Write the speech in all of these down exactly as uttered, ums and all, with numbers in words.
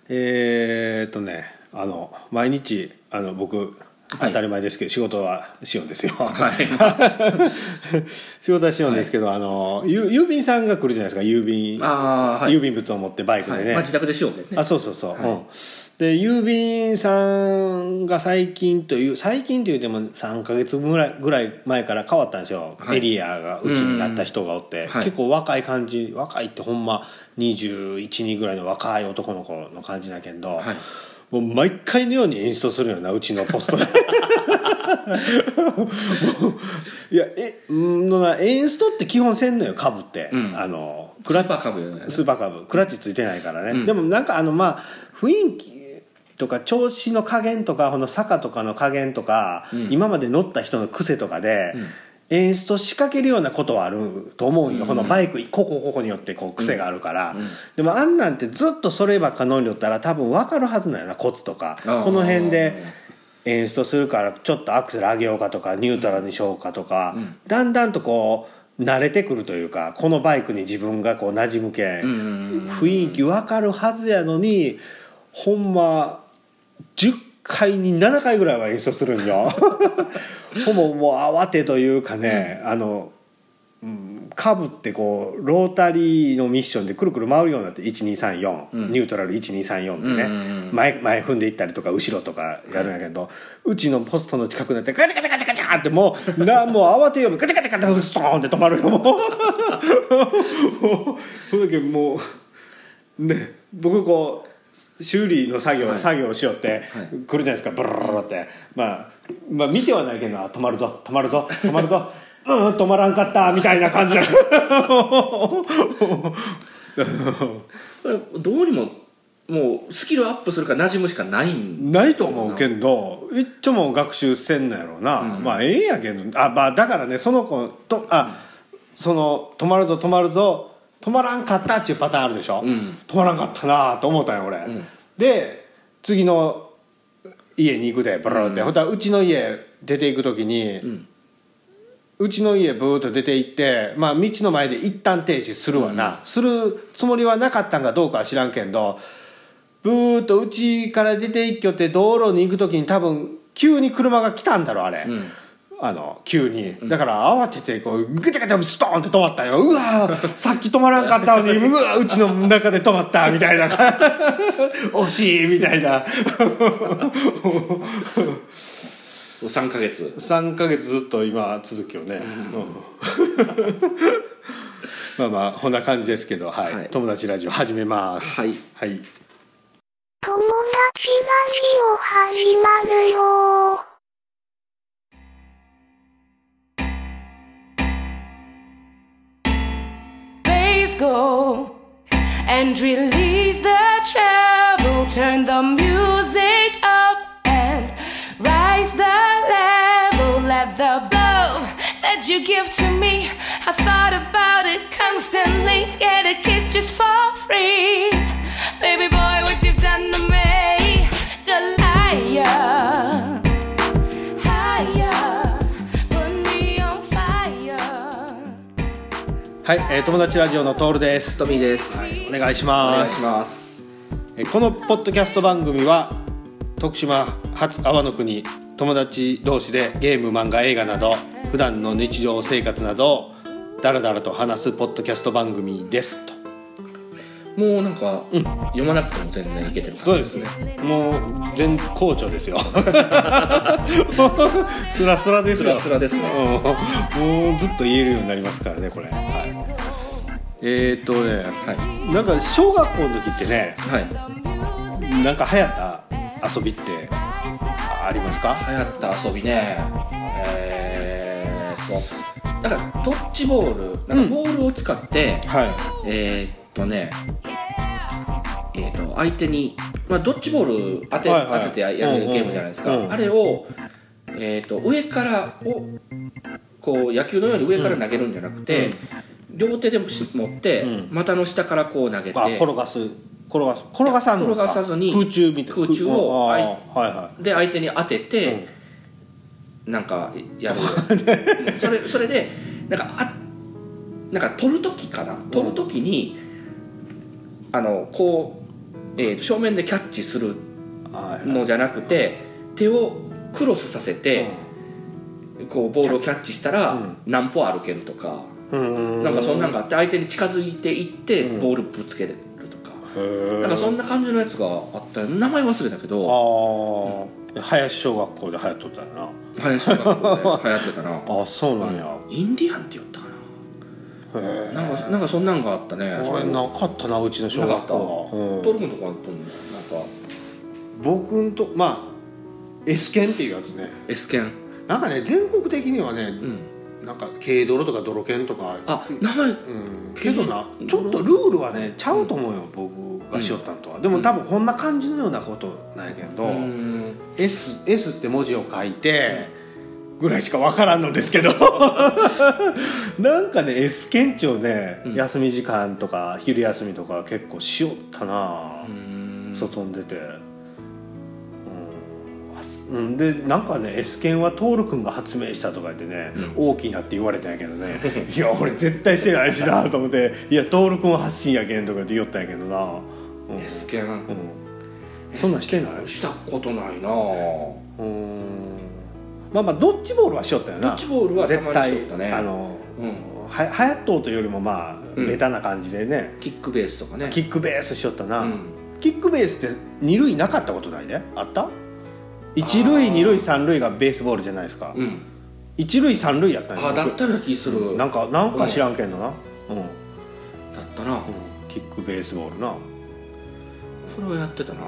えー、っとねあの毎日あの僕当たり前ですけど、はい、仕事はしようんですよ、はい、仕事はしようんですけど、はい、あの郵便さんが来るじゃないですか。郵便、あ、はい、郵便物を持ってバイクでね、はい、 まあ、自宅でしようね。 あ、そうそうそう、 はい、 うん、で郵便さんが最近という最近というてもさんかげつぐらい、ぐらい前から変わったんですよ、はい、エリアがうちになった人がおって、はい、結構若い感じ、若いってほんまにじゅういち、にぐらいの若い男の子の感じだけど、はい、もう毎回のように演出するよな、うちのポストでいやえんエンストって基本せんのよ、株って、うん、あのクラッチスーパー株よね、スーパー株クラッチついてないからね、うん、でもなんかあのまあ雰囲気とか調子の加減とかこの坂とかの加減とか、うん、今まで乗った人の癖とかで、うん、エンスト仕掛けるようなことはあると思うよ、うん、このバイクここここによってこう癖があるから、うんうん、でもあんなんてずっとそればっか乗りよったら多分分かるはずなんやな、コツとかこの辺でエンストするからちょっとアクセル上げようかとかニュートラルにしようかとか、うん、だんだんとこう慣れてくるというか、このバイクに自分がこう馴染むけん、うん、雰囲気分かるはずやのにほんまじゅっかいにななかいぐらいは演奏するんよほぼもう慌てというかね、うん、あの、うん、カブってこうロータリーのミッションでくるくる回るようになって、いちにさんよん、うん、ニュートラルいちにさんよんってね、うんうんうん、前, 前踏んでいったりとか後ろとかやるんやけど、はい、うちのポストの近くになってガチャガチャガチャガチャってもうなもう慌てようガチャガチャガチャストーンって止まるよもうもうその時もうね、僕こう修理の作業、はい、作業をしよって、はい、来るじゃないですか、ブルルルって、まあ、まあ見てはないけど止まるぞ止まるぞ止まるぞうん止まらんかったみたいな感じだどうにももうスキルアップするか馴染むしかないんないと思うけど、いっちょも学習せんのやろうな、うん、まあええんやけど、あ、まあ、だからねその子とあ、うん、その止まるぞ止まるぞ止まらんかったっていうパターンあるでしょ、うん、止まらんかったなと思ったんよ俺、うん、で次の家に行くでブルーって、うん、ほんとはうちの家出ていく時に、うん、うちの家ブーッと出て行って、まあ、道の前で一旦停止するわな、うん、するつもりはなかったんかどうかは知らんけど、ブーッとうちから出て行きよって道路に行く時に多分急に車が来たんだろあれ、うん、あの急にだから慌ててこうグチャグチャストーンって止まったよ。うわさっき止まらんかったのにうわうちの中で止まったみたいな惜しいみたいなさんかげつさんかげつずっと今続きよね、うんうん、まあまあこんな感じですけど、はいはい、友達ラジオ始めます。 はい、 はい、 友達ラジオ始まるよ。 Go and release the treble, turn the music up and rise the level. Let the love that you give to me, I thought about it constantly. Get a kiss just for free, baby boy, what you've done to me. The liar はい、えー、友達ラジオのトールです。 トミーです、 はい、お願いします。 お願いします。 えー、このポッドキャスト番組は徳島発阿波の国友達同士でゲーム漫画映画など普段の日常生活などをダラダラと話すポッドキャスト番組ですと。 もうなんか、うん、読まなくても全然いけてる。 そうですね、もう全好調ですよスラスラですよ。 スラスラですねもうずっと言えるようになりますからねこれ、はい、えーっとね、はい、なんか小学校の時ってね、はい、なんか流行った遊びってありますか？ 流行った遊びね、えーっとなんかドッジボール、なんかボールを使って、うん、はい、えーっとねえー、と相手に、まあ、ドッジボール当て、はいはい、当ててやるゲームじゃないですか、うんうん、あれを、えー、と上からをこう野球のように上から投げるんじゃなくて、うん、両手で持って、うん、股の下からこう投げて、 あ、転がす転がす転がさんのか転がさずに空中みたいな空中を、 はいはい、 で相手に当てて、うん、なんかやるそれそれでなんかあなんか取る時かな取る時に、うん、あのこうえー、と正面でキャッチするのじゃなくて、手をクロスさせて、うん、こうボールをキャッチしたら何歩歩けるとか、うん、なんかそんなんがあって相手に近づいていってボールぶつけるとか、うん、なんかそんな感じのやつがあったら名前忘れたけど、 あ、うん、林小学校で流行っとったよな。 林小学校で流行ってたなあ、そうなんや、 うん、インディアンって言ったかな。なんかなんかそんなんがあったね。 これなかったな、うちの小学校は。トル君とかあったんだ。なんか僕んとまあ S 剣っていうやつね。 S 剣なんかね、全国的にはね、うん、なんか軽泥とか泥剣とか、 あ、名前、うん、 けどな、ちょっとルールはねちゃうと思うよ、うん、僕がしよったんとは。でも多分こんな感じのようなことなんやけど、うん、S, S って文字を書いてぐらいしか分からんのですけどなんかね S 県庁ね、うん、休み時間とか昼休みとか結構しよったな、外に出て、うん、でなんかね S 県は徹君が発明したとか言ってね、うん、大きいなって言われたんやけどねいや俺絶対してないしなと思っていや徹君は発信やけんとかって言ったんやけどな、 うん、S 県、うん、 そんなんしてない？ したことないな。 うん、まあまあドッジボールはしよったよな。 ドッジボールはたまにしよったね。 あの、うん、ははやっとうというよりもまあ、うん、ベタな感じでね。 キックベースとかね。 キックベースしよったな、うん、キックベースって二塁なかったことないね。あった？一塁二塁三塁がベースボールじゃないですか、うん、一塁三塁やったんや。 あ、だったような気する。 なんかなんか知らんけんのな、うん、 だったな、うん、 キックベースボールな。 それはやってたな。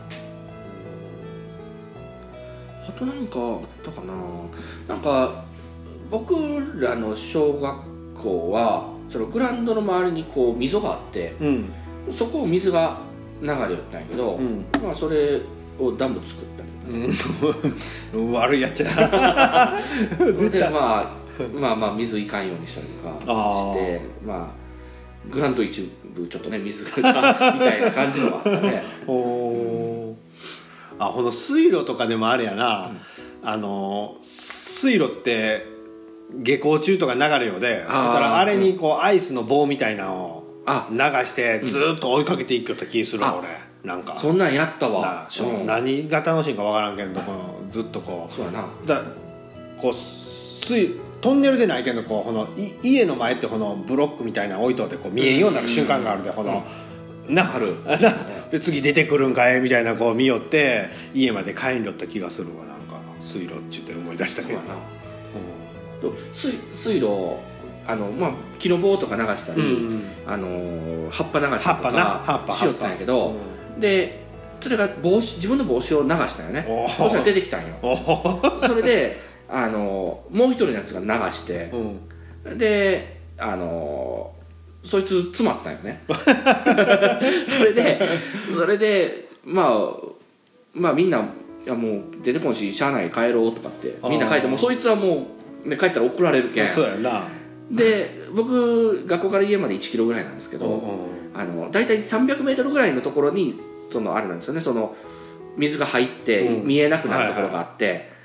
あとなんかあったかな。なんか僕らの小学校はそのグラウンドの周りにこう溝があって、うん、そこを水が流れよったんやけど、うん、まあそれをダム作ったりとか、 うん、悪いやっちゃうで、まあ、まあまあ水いかんようにしたりとかしてまあグラウンド一部ちょっとね水がみたいな感じのがあったねおあ、この水路とかでもあれやな、うん、あの水路って下校中とか流れようで、だからあれにこうアイスの棒みたいなのを流してずっと追いかけていくよった気するわ、うん、俺なんかそんなんやったわ、 うん、何が楽しいか分からんけど、このずっとこうそうやなだこう水トンネルでないけどこうこの家の前ってこのブロックみたいなの置いとってこう見えんようになる瞬間があるで、この、うん、なあるで次出てくるんかいみたいなこう見よって家まで帰んよった気がするわ。なんか水路っちゅって思い出したけどな、 うん、水, 水路あの、まあ、木の棒とか流したり、うんうん、あの葉っぱ流したりとかしよったんやけど、うん、でそれが帽子自分の帽子を流したよね。そしたら出てきたんよそれであのもう一人のやつが流して、うん、であのそいつ詰まったんよねそれでそれでまあまあみんないやもう出てこんししゃあない帰ろうとかってみんな帰ってもそいつはもう、ね、帰ったら怒られるけん。 そうやな。 で僕学校から家までいちキロぐらいなんですけど、うんうん、あのだいたいさんびゃくメートルぐらいのところにそのあれなんですよね、その水が入って見えなくなるところがあって、うんはいはい、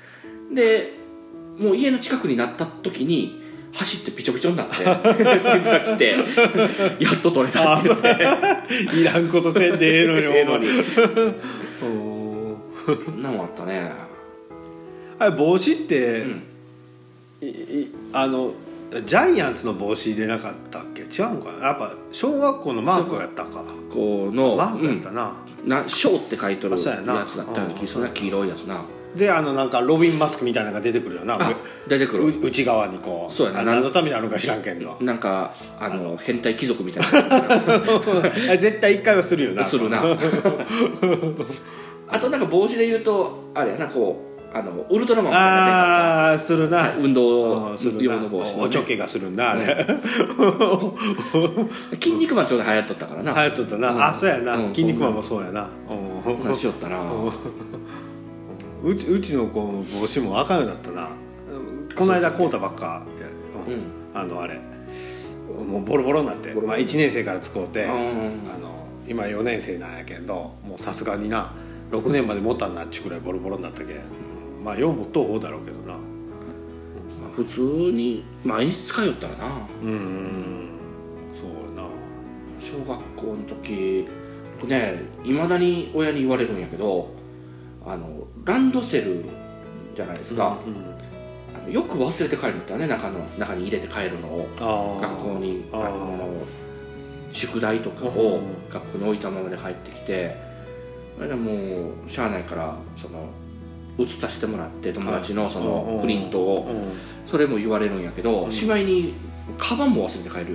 でもう家の近くになった時に走ってピチョピチョになってそいつが来てやっと取れたって言っていらんことせんでええのよええのになんもあったね。 あれ帽子って、うん、いいあのジャイアンツの帽子でなかったっけ？違うのかな。やっぱ小学校のマークやったか。 このマークやったな。 うん、なショーって書いてるやつだったような気がするな、黄色いやつな。 であのなんかロビンマスクみたいなのが出てくるよな。 出てくる。 内側にこう。 そうやな。 何のためにあるのか知らんけんど。 なんかあの変態貴族みたいな。 絶対一回はするよな。 するな。あとなんか帽子で言うとあれやな、こう。あのウルトラマンみたいなああするな、 運動用の帽子、ね、 おちょけがするんだあれ、ね、 筋肉マンちょうど流行っとったからな。 流行っとったな、うん、あそうやな、うん、筋肉マンもそうやな、 うん、しよったなうち, うちの子の帽子も赤ようになったな。この間買うたばっか、うん、あのあれもうボロボロになって、まあ、いちねん生から使うて、うん、あの今よねん生なんやけどもうさすがになろくねんまで持ったんなっちゅうくらいボロボロになったけん、まあよう持っとう方だろうけどな、まあ、普通に毎日使いよったらな。うん、 そうやな。 小学校の時僕ねいまだに親に言われるんやけど、あのランドセルじゃないですか、うんうん、あのよく忘れて帰るんだよね、中の中に入れて帰るのを、学校にあの宿題とかを学校に置いたままで帰ってきて、それでもうしゃあないからその写させてもらって友達のそのプリントを、それも言われるんやけど、しまいにカバンも忘れて帰る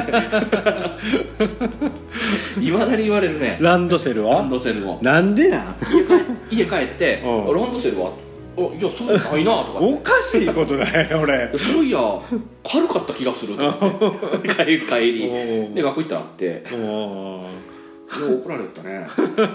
いまだに言われるね。 ランドセルをランドセルをなんでなん家帰, 家帰ってランドセルはおいやそうないなとかおかしいことだよ俺そういや軽かった気がすると思って帰り帰りで学校行ったらあって怒られたね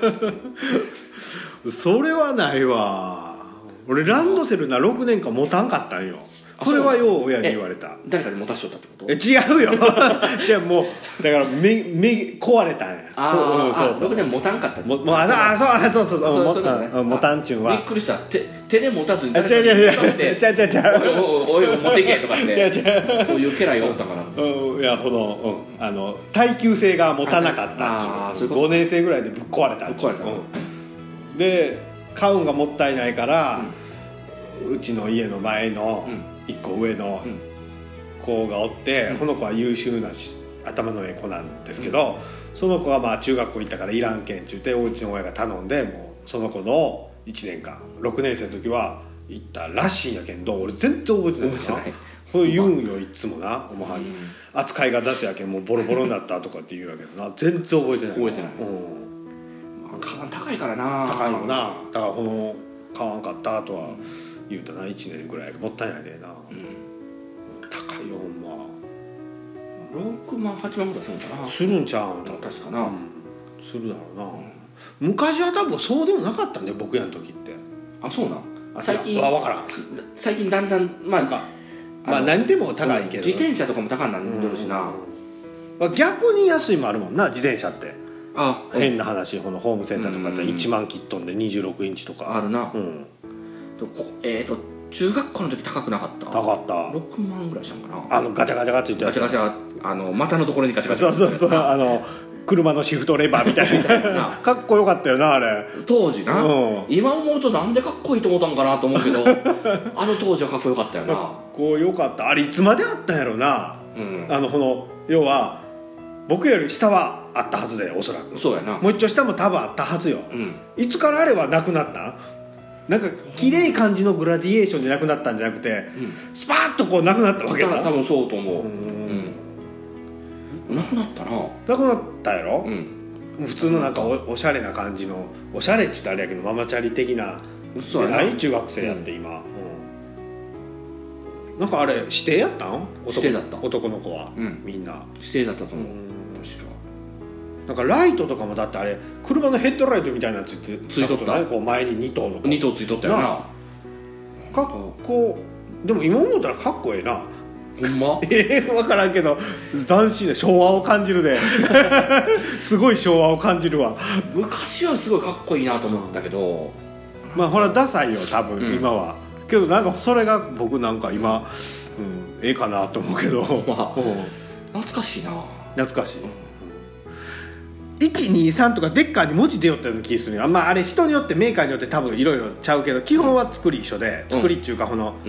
それはないわ。俺ランドセルなろくねんかん持たんかったんよ。これはよう親に言われた。 誰かに持たしとったってこと？ え違うよじゃあもうだから目目壊れたんや。 ああ、そうそうろくねん持たんかったももああそうそうそうそうそうそうそう持たんちゅんはびっくりした。手手で持たずに誰かに持たせてちゃうちゃうちゃうおいおい持ってけとかってちゃうちゃうそういう家来がおったからうんいやこの、うん、あの耐久性が持たなかったっちゅうごねん生ぐらいでぶっ壊れたっちゅう、 ぶっ壊れた、 うん、で買うんがもったいないから、うん、うちの家の前の、うんいっこ上の子がおって、うん、この子は優秀なし頭のええ子なんですけど、うん、その子がまあ中学校行ったからいらんけんって言っておうちの親が頼んでもうその子のいちねんかんろくねん生の時は行ったらしいんやけど俺全然覚えてないからこれ言うんよいつもなおまはぎ、うん、扱いが雑やけんもうボロボロになったとかって言うやけどな全然覚えてない覚えてない、 うんまあ、買わん高いからな高いよなだからこの買わんかったとは、うん言うたないちねんぐらいもったいないでな、うん、高いよほんまろくまんはちまんぐらいするんかなするんちゃうん確かな、うん、 するだろうな、うん、昔は多分そうでもなかったんだよ僕らの時ってあそうなんあ最近わからん最近だんだんまあなんかまあ何でも高いけど、 自転車とかも高くなってるしな、 うん、逆に安いもあるもんな自転車ってあ変な話このホームセンターとかだったらいちまん切っとんでにじゅうろくインチとかあるな、 うんえーと中学校の時高くなかった高かったろくまんぐらいしたんかなあのガチャガチャガチャってガチャガチャあの股のところにガチャガチャそうそうそうあの車のシフトレバーみたいなかっこよかったよなあれ当時な、うん、今思うとなんでかっこいいと思ったんかなと思うけどあの当時はかっこよかったよなかっこよかったあれいつまであったんやろな、うん、あのこの要は僕より下はあったはずでおそらくそうやなもう一丁下も多分あったはずよ、うん、いつからあれはなくなったんなんか綺麗い感じのグラディエーションじゃなくなったんじゃなくて、うん、スパーッとこうなくなったわけだ多分そうと思う、うんうん、なくなったななくなったやろ、うん、普通のなんか お, おしゃれな感じのおしゃれって言ったらあれやけどママチャリ的なでない中学生やって今、うんうん、なんかあれ指定やったん指定だった男の子は、 うん、 みんな指定だったと思う、うん、確かなんかライトとかもだってあれ車のヘッドライトみたいなのついてついとった、 ね、こう前ににとうのにとうついとったよなかっこでも今思ったらかっこええなほんまええ分からんけど斬新で昭和を感じるですごい昭和を感じるわ昔はすごいかっこいいなと思ったけどまあほらダサいよ多分、うん、今はけどなんかそれが僕なんか今、うん、ええかなと思うけど、まあ、 懐かしいな懐かしい、うんいちにさんとかデッカーに文字出よったような気がするよ、まあ、あれ人によってメーカーによって多分いろいろちゃうけど基本は作り一緒で、うん、作りっちゅうかこの、うん、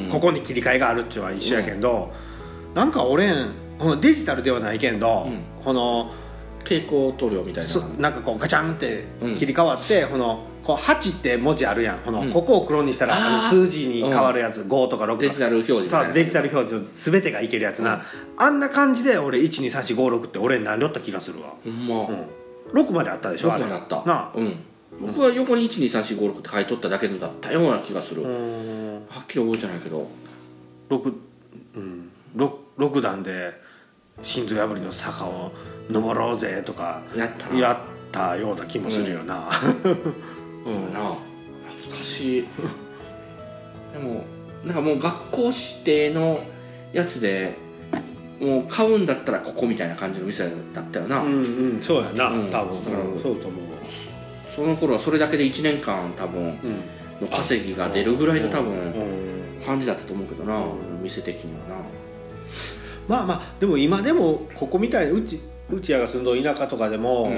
ここに切り替えがあるっちゅうのは一緒やけど、うん、なんか俺このデジタルではないけど、うん、この蛍光塗料みたいななんかこうガチャンって切り替わって、うん、このこうはちって文字あるやんこの、うん、ここを黒にしたらあの数字に変わるやつ、うん、ごとかろくとかデジタル表示そうデジタル表示全てがいけるやつな、うん、あんな感じで俺いちにさんしごろくって俺になりよった気がするわほんま、うんろくまであったでしょろくまであったなあ、うん、僕は横にいちにさんしごろくって書いとっただけだったような気がするはっきり覚えてないけど 6,、 うん、6, ろく段で心臓破りの坂を登ろうぜとかやったなやったような気もするよな、 うんうん、な懐かしいでもなんかもう学校指定のやつでもう買うんだったらここみたいな感じの店だったよなうんうんそうやな、うん、多分だからそうと思うその頃はそれだけでいちねんかん多分の稼ぎが出るぐらいの多分感じだったと思うけどな、うん、店的にはなまあまあでも今でもここみたいなうちうちやが住んど田舎とかでも、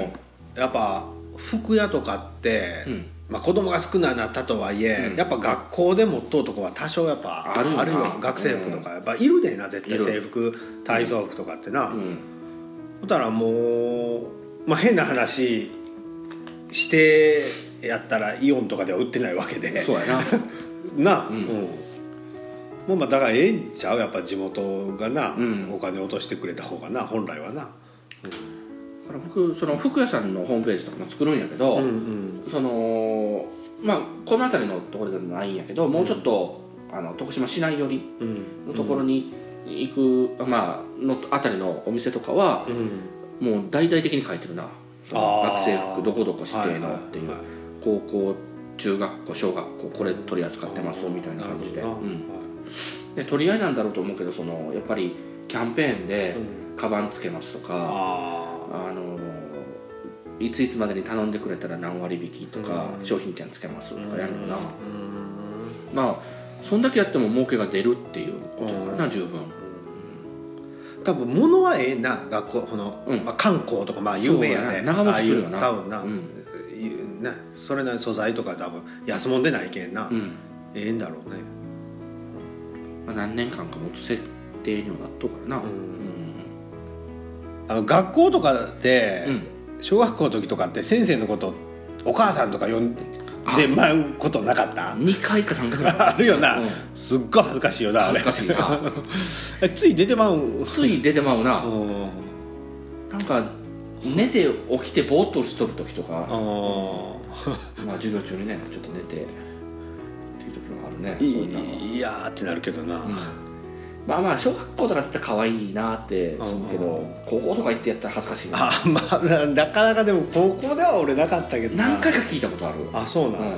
やっぱ服屋とかって、うん、まあ、子供が少なくなったとはいえ、うん、やっぱ学校で持っとうとこは多少やっぱある よ, あるよ学生服とかやっぱいるでな、絶対制服体操服とかってな、うんうん、だからもう、まあ、変な話してやったらイオンとかでは売ってないわけで、 そうやななあ、うん、うん、まあだからええんちゃう、やっぱ地元がな、うん、お金落としてくれた方がな、本来はな、うん、 だから僕その服屋さんのホームページとかも作るんやけど、うんうん、そのまあこの辺りのところじゃないんやけど、もうちょっとあの徳島市内寄りのところに行く、うん、まあの辺りのお店とかは、うん、もう大々的に書いてるな、学生服どこどこ指定のっていう、はいはいはい、高校中学校小学校これ取り扱ってますみたいな感じで、うん、で取り合いなんだろうと思うけど、そのやっぱりキャンペーンでカバンつけますとか、うん、あのいついつまでに頼んでくれたら何割引きとか、うん、商品券つけますとかやるのな、うん、まあそんだけやっても儲けが出るっていうことだからな、うん、十分。 多分物はええな、学校この、うん、まあ、観光とかまあ有名やね、 長持ちするよな、 多分な、うん、なそれなりに素材とか多分安物でないけんな、うん、ええんだろうね、 まあ、何年間かもっと設定にはなっとうからな、うんうん、 あの学校とかで、うん、小学校の時とかって先生のことお母さんとか呼んで舞うことなかった？ にかいかさんかいあるよな、うん、すっごい恥ずかしいよな、あれ恥ずかしいなつい出てまうつい出てまうな、うん、なんか寝て起きてぼーっとしとる時とか、うん、まあ授業中にねちょっと寝てっていう時もあるね。 い, いやーってなるけどな、うん、 まあまあ小学校とかだったら可愛いなってするけど、高校とか行ってやったら恥ずかしいな。 あ、まあ、なかなかでも高校では俺なかったけどな、 何回か聞いたことある。 あ、そうなの、うん、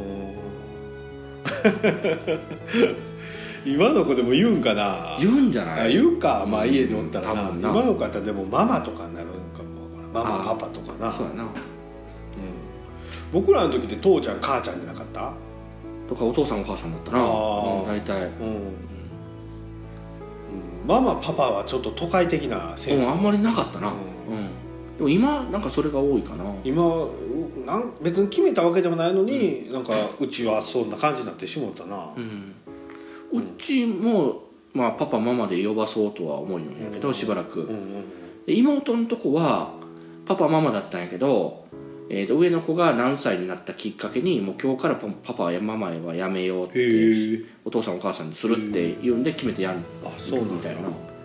今の子でも言うんかな。 言うんじゃない？ 言うか、まあ家におったらな、うん、 な今の子やったらでもママとかになるんかも、ママパパとかな。 そうやな、うん、 僕らの時って父ちゃん母ちゃんじゃなかったとか、お父さんお母さんだったな、うん、大体、うん、 ママパパはちょっと都会的なセンス、 うん、あんまりなかったな、うんうん、でも今なんかそれが多いかな。 今なん別に決めたわけでもないのに、うん、なんかうちはそんな感じになってしもったな、 うん、うちも、まあ、パパママで呼ばそうとは思うんやけど、うん、しばらく、うんうん、で妹のとこはパパママだったんやけど、えー、と上の子が何歳になったきっかけにもう今日からパパやママはやめようってお父さんお母さんにするって言うんで決めてやるみたいな。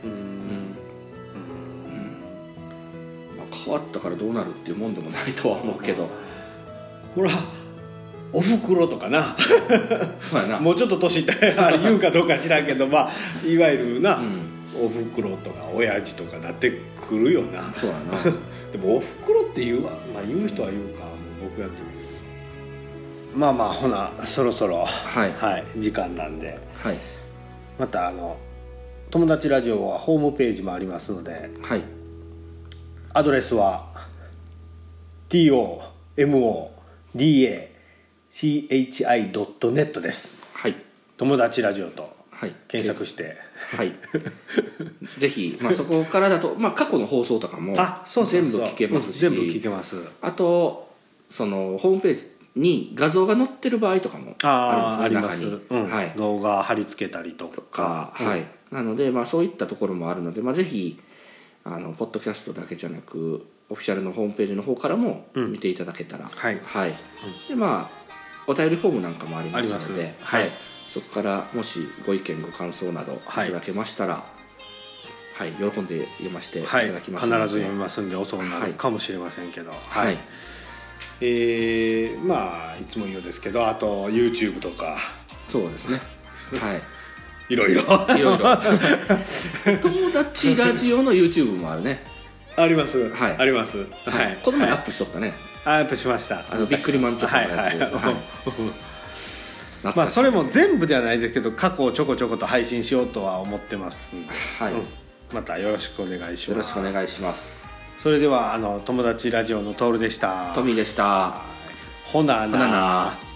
変わったからどうなるっていうもんでもないとは思うけど、 ほらおふくろとかなそうやな、 もうちょっと年いったら言うかどうか知らんけど、まあいわゆるな、うん、おふくろとか親父とかなってくるよな。 そうやなでもおふくろって言うわ、まあ、言う人は言うか、もう僕やってる。まあまあほなそろそろ、はいはい、時間なんで、はい、またあの友達ラジオはホームページもありますので、はい、アドレスは ティーオーエムオーディーエーシーエイチアイドットネット です、はい、友達ラジオと検索して、 はい、ぜひ、まあ、そこからだと、まあ、過去の放送とかも全部聞けますし、 全部聞けます。 あとそのホームページに画像が載ってる場合とかもあります、ね、 中に、うん、はい、動画貼り付けたりとか、とか、 はい、なので、まあ、そういったところもあるので、まあ、ぜひあのポッドキャストだけじゃなくオフィシャルのホームページの方からも見ていただけたら、うん、はい、はい、でまあお便りフォームなんかもありますので、はい、そこからもしご意見ご感想などいただけましたら、はい、はい、喜んで読ませていただきますので、 はい、必ず読みますんで遅くなるかもしれませんけど、はい、はい、えー、まあいつも言うですけど、あと YouTube とか、 そうですね、はいいろいろいろいろ友達ラジオの YouTube もあるね。 あります、はい、あります、はい、 この前アップしとったね、 はい、アップしました。 あのビックリマンチョコのやつ、はいはいはいまあ、それも全部ではないですけど過去をちょこちょこと配信しようとは思ってますんで、はい、うん、またよろしくお願いします。 よろしくお願いします。 それではあの友達ラジオのトールでした。 トミーでした。 ほなな。 ほなな。